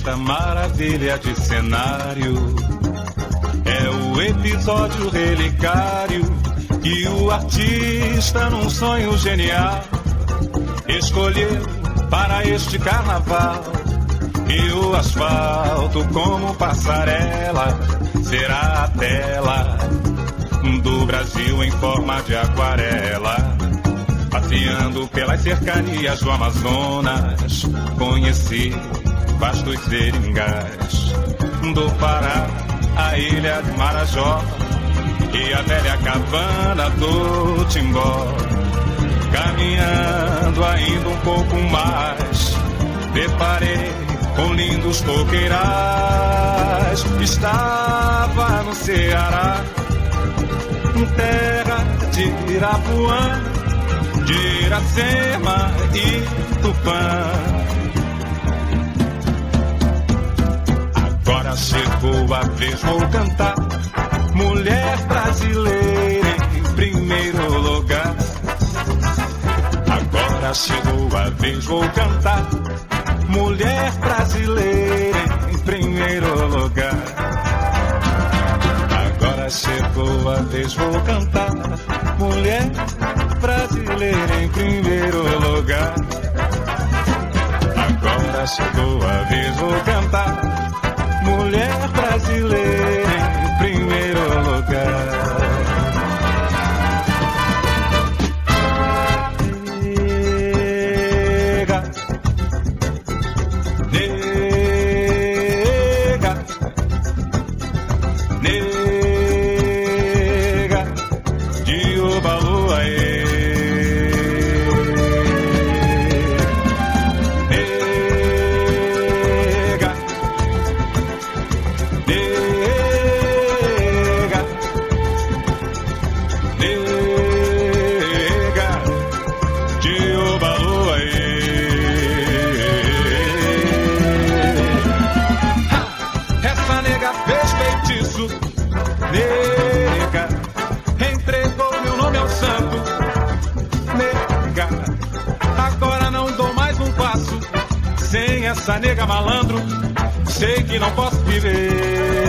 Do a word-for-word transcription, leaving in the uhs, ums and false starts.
esta maravilha de cenário é o episódio relicário que o artista, num sonho genial, escolheu para este carnaval. E o asfalto, como passarela, será a tela do Brasil em forma de aquarela. Passeando pelas cercanias do Amazonas, conheci vastos seringais do Pará, a ilha de Marajó e a velha cabana do Timbó. Caminhando ainda um pouco mais, deparei com lindos coqueirais. Estava no Ceará, terra de Irapuã, de Iracema e Tupã. Agora chegou a vez, vou cantar mulher brasileira em primeiro lugar. Agora chegou a vez, vou cantar mulher brasileira em primeiro lugar. Agora chegou a vez, vou cantar mulher brasileira em primeiro lugar. Agora chegou a vez, vou cantar mulher brasileira em primeiro lugar. Essa nega malandro, sei que não posso viver.